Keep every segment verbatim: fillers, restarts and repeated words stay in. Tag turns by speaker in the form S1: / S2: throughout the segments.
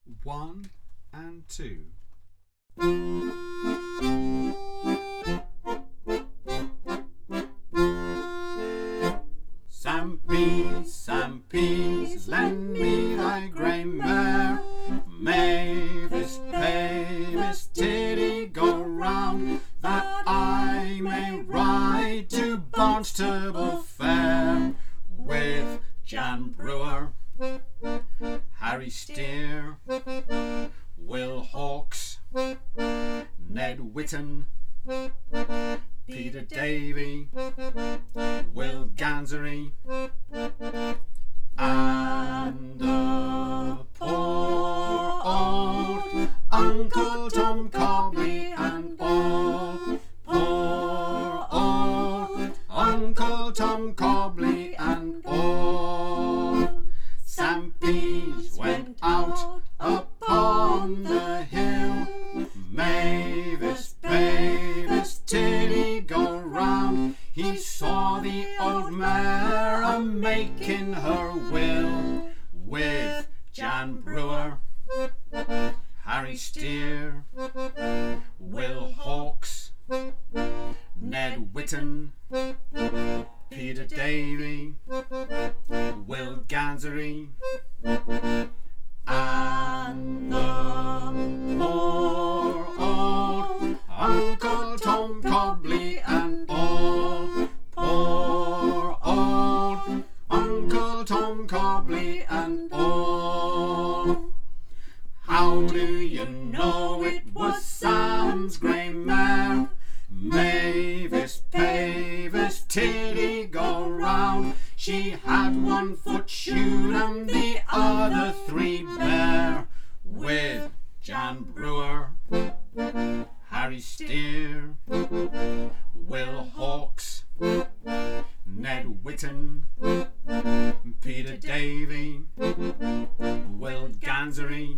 S1: One and two. Sam Pease, Sam Pease, lend me thy grey mare. Mavis, Pavis, Tiddy, go round, that I may ride to Barnstable Fair with Jan Brewer, Harry Steer, Will Hawks, Ned Whitten, Peter Davy, Will Gansery, and the poor old Uncle Tom Cobley and all. Poor old Uncle Tom Cobley and all. Sam Pease went out upon the hill. Mavis, Pavis, Tiddy, go round. He saw the old mare a-making her will with Jan Brewer, Harry Steer, Will Hawks, Ned Whitten, Peter Davy, Will Gansery, and the poor old Uncle Tom Cobley and all. Poor old Uncle Tom Cobley and all. How do you know it was Sam's grey mare? Mavis, Pavis, Tiddy, go round. She had one foot shoed and the other three bare. With Jan Brewer, Harry Steer, Will Hawks, Ned Whitten, Peter Davy, Will Gansery,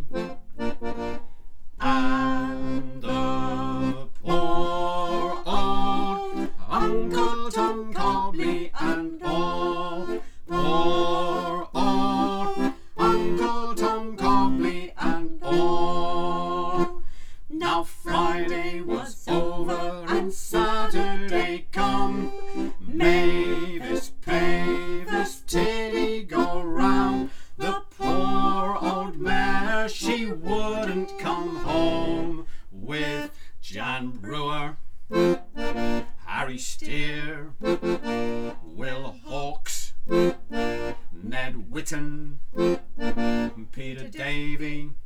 S1: and the poor old Uncle Tom Cobley and all. Poor old Uncle Tom Cobley and all. Now Friday was over and Saturday come. Mavis, Pavis, Tiddy, go round. The poor old mare, she wouldn't come home with Jan Brewer, Harry Steer, Will Hawks, Ned Whitten, Peter Davy,